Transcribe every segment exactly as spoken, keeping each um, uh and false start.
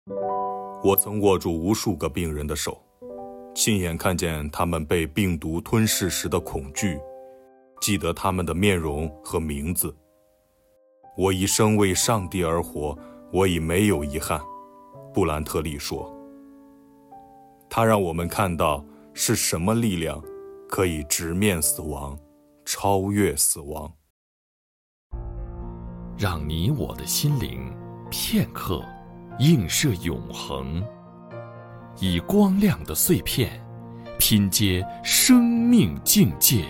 我曾握住无数个病人的手，亲眼看见他们被病毒吞噬时的恐惧，记得他们的面容和名字。我一生为上帝而活，我已没有遗憾，布兰特利说。他让我们看到是什么力量可以直面死亡，超越死亡。 让你我的心灵片刻映射永恒，以光亮的碎片拼接生命境界。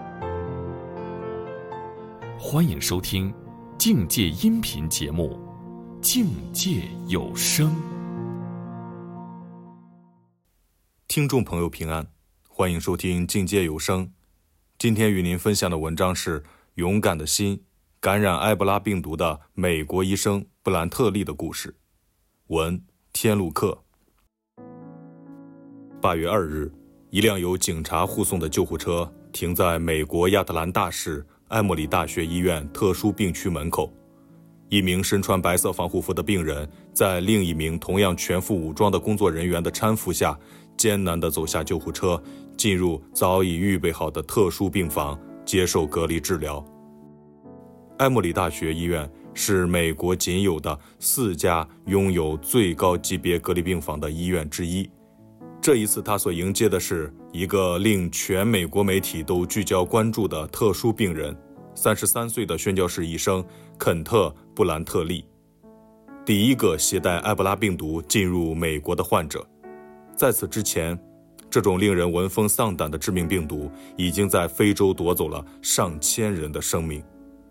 欢迎收听境界音频节目《境界有声》。 听众朋友平安，欢迎收听境界有声。今天与您分享的文章是《勇敢的心：感染埃博拉病毒的美国医生布兰特利的故事》。文：天路客。八月二日，一辆由警察护送的救护车停在美国亚特兰大市埃默里大学医院特殊病区门口。一名身穿白色防护服的病人在另一名同样全副武装的工作人员的搀扶下，艰难地走下救护车，进入早已预备好的特殊病房，接受隔离治疗。埃默里大学医院是美国仅有的四家拥有最高级别隔离病房的医院之一。这一次他所迎接的是一个令全美国媒体都聚焦关注的特殊病人，三十三岁的宣教士医生肯特·布兰特利，第一个携带埃博拉病毒进入美国的患者。在此之前，这种令人闻风丧胆的致命病毒已经在非洲夺走了上千人的生命。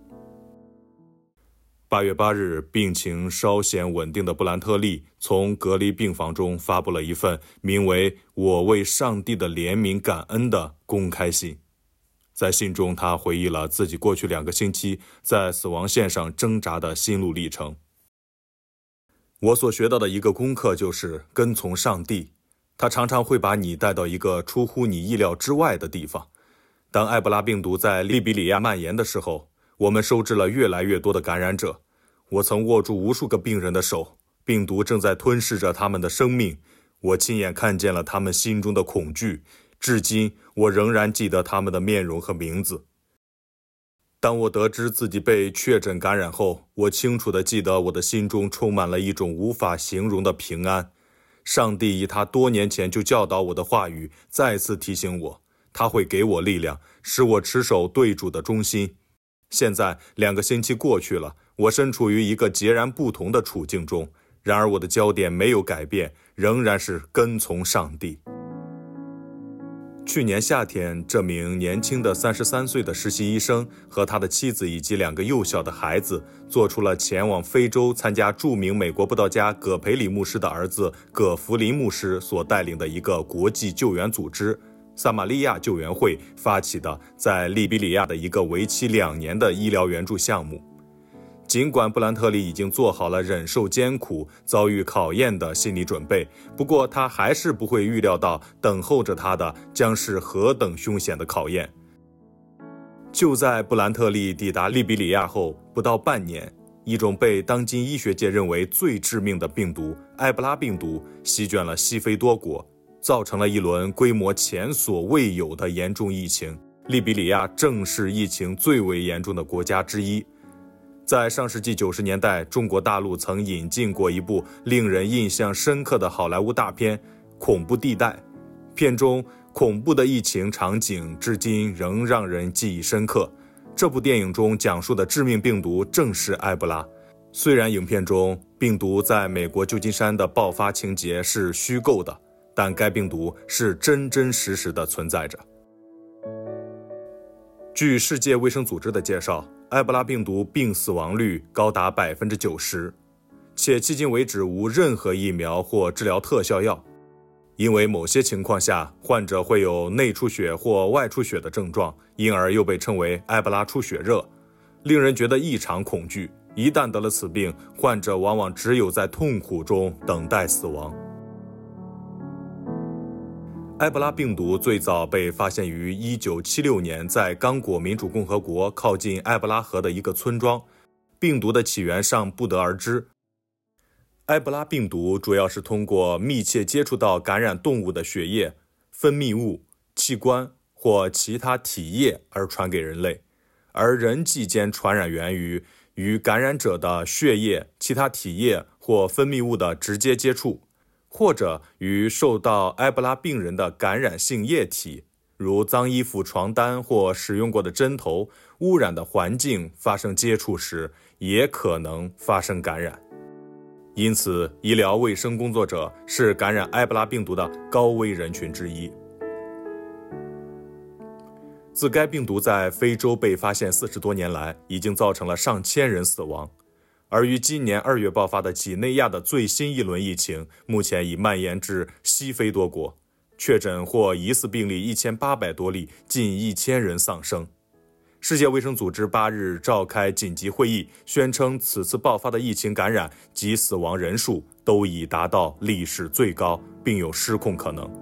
八月八日，病情稍显稳定的布兰特利从隔离病房中发布了一份名为《我为上帝的怜悯感恩》的公开信。在信中，他回忆了自己过去两个星期在死亡线上挣扎的心路历程。我所学到的一个功课就是跟从上帝，他常常会把你带到一个出乎你意料之外的地方。当埃博拉病毒在利比里亚蔓延的时候，我们收治了越来越多的感染者。我曾握住无数个病人的手，病毒正在吞噬着他们的生命。我亲眼看见了他们心中的恐惧，至今我仍然记得他们的面容和名字。当我得知自己被确诊感染后，我清楚地记得我的心中充满了一种无法形容的平安。上帝以他多年前就教导我的话语再次提醒我，他会给我力量，使我持守对主的忠心。现在两个星期过去了，我身处于一个截然不同的处境中，然而我的焦点没有改变，仍然是跟从上帝。去年夏天，这名年轻的三十三岁的实习医生和他的妻子以及两个幼小的孩子做出了前往非洲参加著名美国布道家葛培里牧师的儿子葛弗林牧师所带领的一个国际救援组织撒玛利亚救援会发起的在利比里亚的一个为期两年的医疗援助项目。尽管布兰特利已经做好了忍受艰苦、遭遇考验的心理准备，不过他还是不会预料到等候着他的将是何等凶险的考验。就在布兰特利抵达利比里亚后不到半年，一种被当今医学界认为最致命的病毒埃博拉病毒席卷了西非多国，造成了一轮规模前所未有的严重疫情。利比里亚正是疫情最为严重的国家之一。在上世纪九十年代，中国大陆曾引进过一部令人印象深刻的好莱坞大片《恐怖地带》，片中恐怖的疫情场景至今仍让人记忆深刻。这部电影中讲述的致命病毒正是埃博拉。虽然影片中病毒在美国旧金山的爆发情节是虚构的，但该病毒是真真实实的存在着。据世界卫生组织的介绍，埃博拉病毒病死亡率高达 百分之九十， 且迄今为止无任何疫苗或治疗特效药。因为某些情况下，患者会有内出血或外出血的症状，因而又被称为埃博拉出血热，令人觉得异常恐惧。一旦得了此病，患者往往只有在痛苦中等待死亡。埃博拉病毒最早被发现于一九七六年，在刚果民主共和国靠近埃博拉河的一个村庄，病毒的起源尚不得而知。 埃博拉病毒主要是通过密切接触到感染动物的血液、分泌物、器官或其他体液而传给人类，而人际间传染源于与感染者的血液、其他体液或分泌物的直接接触，或者与受到埃博拉病人的感染性液体，如脏衣服、床单或使用过的针头、污染的环境发生接触时，也可能发生感染。因此，医疗卫生工作者是感染埃博拉病毒的高危人群之一。自该病毒在非洲被发现四十多年来，已经造成了上千人死亡。而于今年二月爆发的几内亚的最新一轮疫情，目前已蔓延至西非多国，确诊或疑似病例一千八百多例，近一千人丧生。世界卫生组织八日召开紧急会议，宣称此次爆发的疫情感染及死亡人数都已达到历史最高，并有失控可能。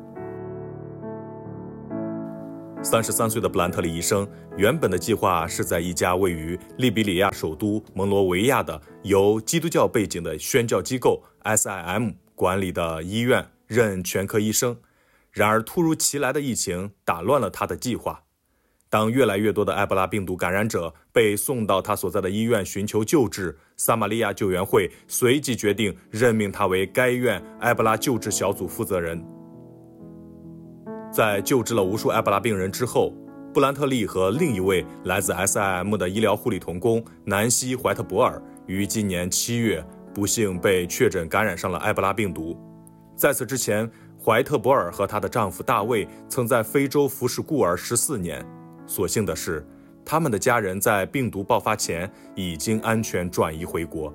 三十三岁的布兰特利医生原本的计划是在一家位于利比里亚首都蒙罗维亚的由基督教背景的宣教机构 S I M 管理的医院任全科医生，然而突如其来的疫情打乱了他的计划。当越来越多的埃博拉病毒感染者被送到他所在的医院寻求救治，撒玛利亚救援会随即决定任命他为该院埃博拉救治小组负责人。在救治了无数埃博拉病人之后，布兰特利和另一位来自 S I M 的医疗护理同工南希·怀特博尔于今年七月不幸被确诊感染上了埃博拉病毒。在此之前，怀特博尔和她的丈夫大卫曾在非洲服侍孤儿十四年。所幸的是，他们的家人在病毒爆发前已经安全转移回国。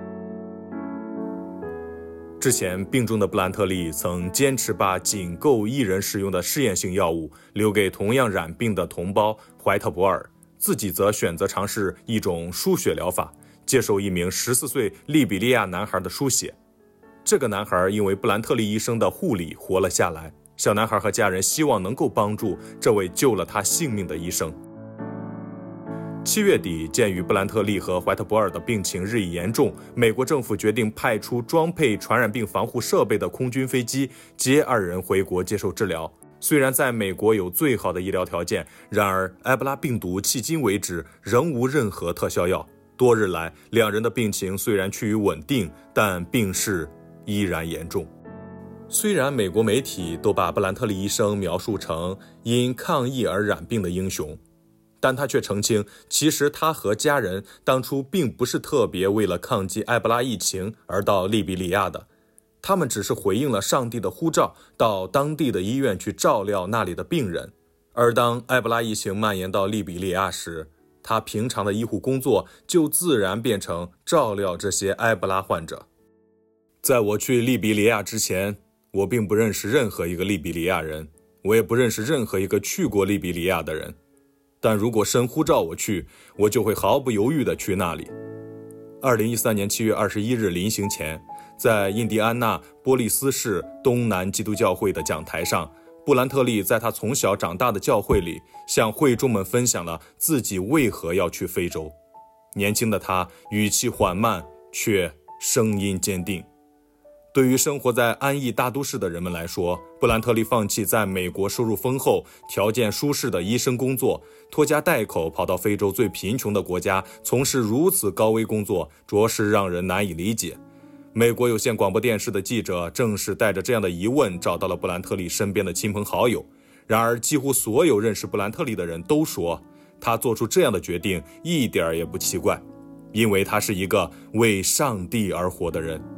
之前病中的布兰特利曾坚持把仅够一人使用的试验性药物留给同样染病的同胞怀特博尔，自己则选择尝试一种输血疗法，接受一名十四岁利比利亚男孩的输血。这个男孩因为布兰特利医生的护理活了下来，小男孩和家人希望能够帮助这位救了他性命的医生。七月底，鉴于布兰特利和怀特博尔的病情日益严重，美国政府决定派出装配传染病防护设备的空军飞机接二人回国接受治疗。虽然在美国有最好的医疗条件，然而埃博拉病毒迄今为止仍无任何特效药。多日来，两人的病情虽然趋于稳定，但病势依然严重。虽然美国媒体都把布兰特利医生描述成因抗疫而染病的英雄，但他却澄清，其实他和家人当初并不是特别为了抗击埃博拉疫情而到利比里亚的，他们只是回应了上帝的呼召，到当地的医院去照料那里的病人。而当埃博拉疫情蔓延到利比里亚时，他平常的医护工作就自然变成照料这些埃博拉患者。在我去利比里亚之前，我并不认识任何一个利比里亚人，我也不认识任何一个去过利比里亚的人。但如果神呼召我去，我就会毫不犹豫地去那里。二零一三年七月二十一日临行前，在印第安纳波利斯市东南基督教会的讲台上，布兰特利在他从小长大的教会里向会众们分享了自己为何要去非洲。年轻的他语气缓慢，却声音坚定。对于生活在安逸大都市的人们来说，布兰特利放弃在美国收入丰厚、条件舒适的医生工作，拖家带口跑到非洲最贫穷的国家，从事如此高危工作，着实让人难以理解。美国有线广播电视的记者正是带着这样的疑问找到了布兰特利身边的亲朋好友。然而，几乎所有认识布兰特利的人都说，他做出这样的决定一点也不奇怪，因为他是一个为上帝而活的人。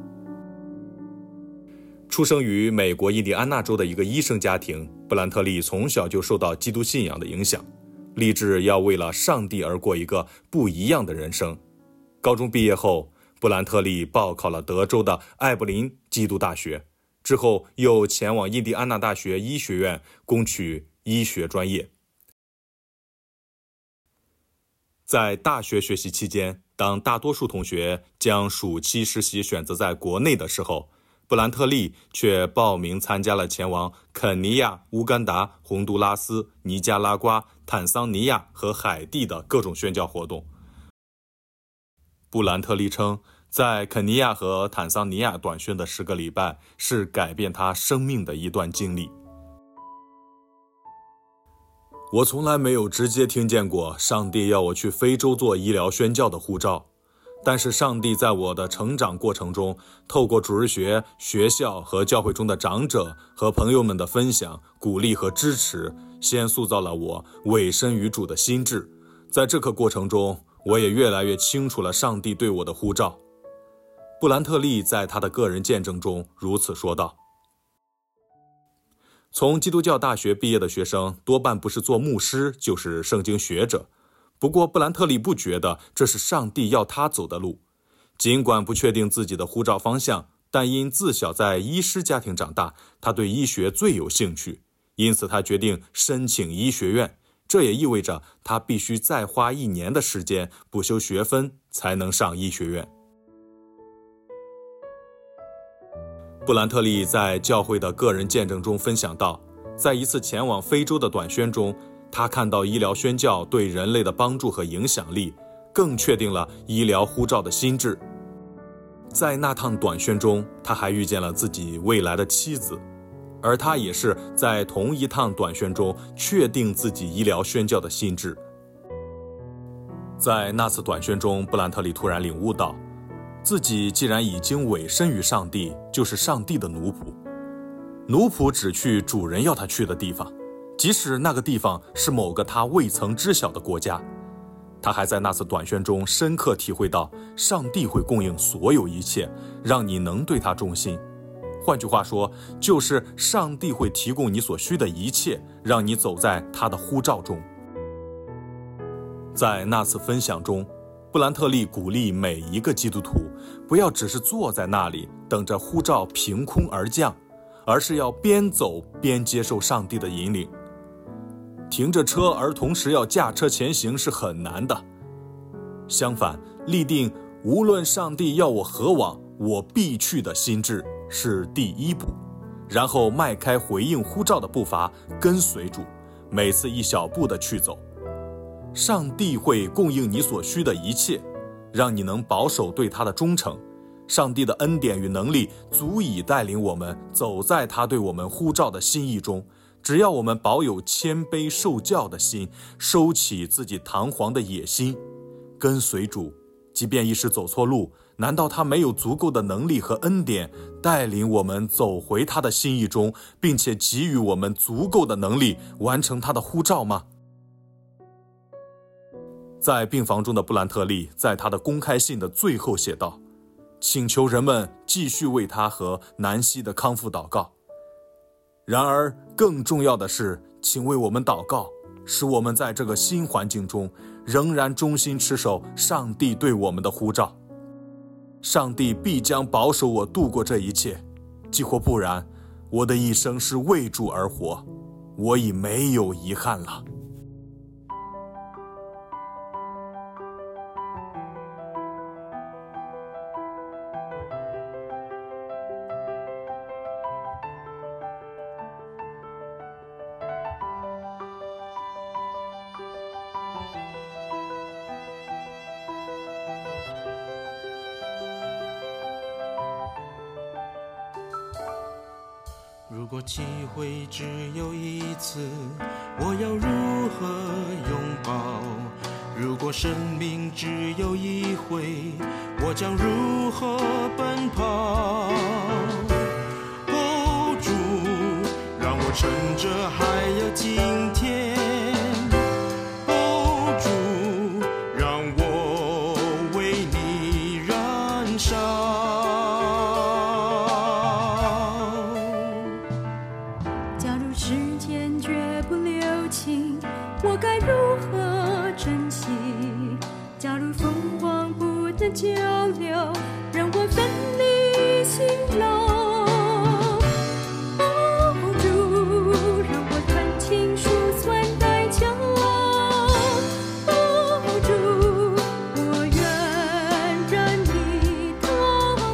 出生于美国印第安纳州的一个医生家庭，布兰特利从小就受到基督信仰的影响，立志要为了上帝而过一个不一样的人生。高中毕业后，布兰特利报考了德州的艾布林基督大学，之后又前往印第安纳大学医学院攻取医学专业。在大学学习期间，当大多数同学将暑期实习选择在国内的时候，布兰特利却报名参加了前往肯尼亚、乌干达、洪都拉斯、尼加拉瓜、坦桑尼亚和海地的各种宣教活动。布兰特利称， 在肯尼亚和坦桑尼亚短宣的十个礼拜，是改变他生命的一段经历。我从来没有直接听见过上帝要我去非洲做医疗宣教的呼召，但是上帝在我的成长过程中，透过主日学、学校和教会中的长者和朋友们的分享、鼓励和支持，先塑造了我委身于主的心智。在这个过程中，我也越来越清楚了上帝对我的呼召。布兰特利在他的个人见证中如此说道：从基督教大学毕业的学生多半不是做牧师，就是圣经学者。不过布兰特利不觉得这是上帝要他走的路。尽管不确定自己的呼召方向，但因自小在医师家庭长大，他对医学最有兴趣，因此他决定申请医学院。这也意味着他必须再花一年的时间补修学分，才能上医学院。布兰特利在教会的个人见证中分享到，在一次前往非洲的短宣中，他看到医疗宣教对人类的帮助和影响力，更确定了医疗呼召的心智。在那趟短宣中，他还遇见了自己未来的妻子，而他也是在同一趟短宣中确定自己医疗宣教的心智。在那次短宣中，布兰特利突然领悟到，自己既然已经委身于上帝，就是上帝的奴仆。奴仆只去主人要他去的地方，即使那个地方是某个他未曾知晓的国家。他还在那次短宣中深刻体会到，上帝会供应所有一切，让你能对他忠心。换句话说，就是上帝会提供你所需的一切，让你走在他的呼召中。在那次分享中，布兰特利鼓励每一个基督徒，不要只是坐在那里等着呼召凭空而降，而是要边走边接受上帝的引领。停着车而同时要驾车前行是很难的，相反，立定无论上帝要我何往，我必去的心志是第一步，然后迈开回应呼召的步伐，跟随主，每次一小步的去走。上帝会供应你所需的一切，让你能保守对他的忠诚。上帝的恩典与能力足以带领我们走在他对我们呼召的心意中，只要我们保有谦卑受教的心，收起自己堂皇的野心，跟随主，即便一时走错路，难道他没有足够的能力和恩典带领我们走回他的心意中，并且给予我们足够的能力完成他的呼召吗？在病房中的布兰特利在他的公开信的最后写道，请求人们继续为他和南希的康复祷告。然而更重要的是，请为我们祷告，使我们在这个新环境中仍然忠心持守上帝对我们的呼召。上帝必将保守我度过这一切，即或不然，我的一生是为主而活，我已没有遗憾了。 如果机会只有一次，我要如何拥抱？如果生命只有一回，我将如何奔跑？哦，主，让我趁着还有今天，哦，主，让我为你燃烧。 我该如何珍惜？假如风光不能交流，让我分离心笼。哦，主，让我看清数算代价。哦，主，我愿让你同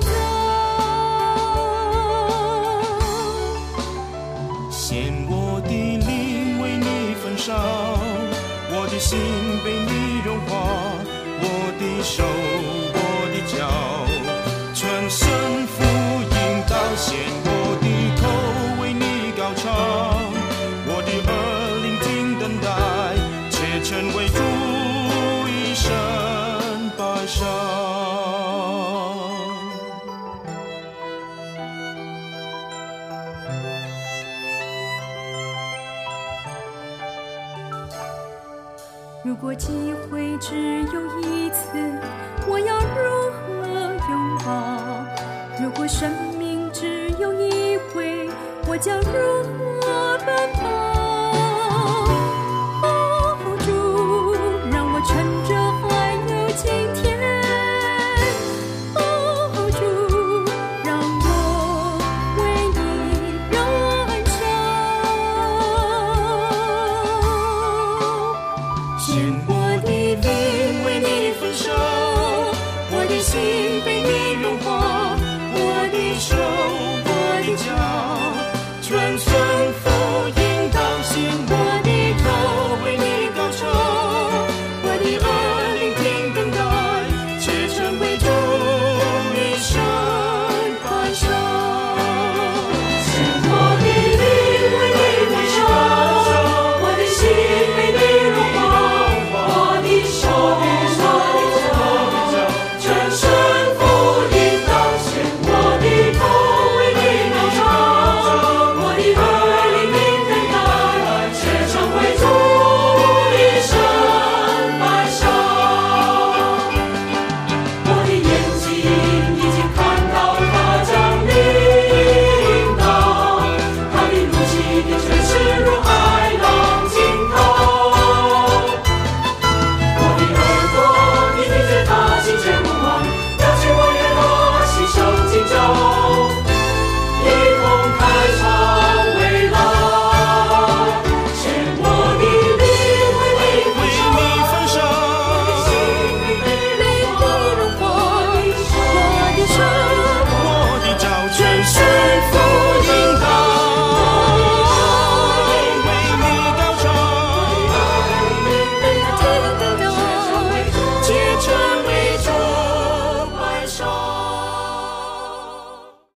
在。 献我的灵为你焚烧，我的心被你融化，我的手，我的如果机会只有一次，我要如何拥抱？如果生命只有一回，我将如何奔跑？